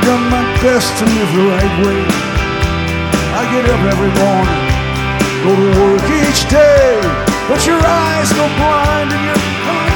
done my best to live the right way. I get up every morning, go to work each day, but your eyes go blind and your heart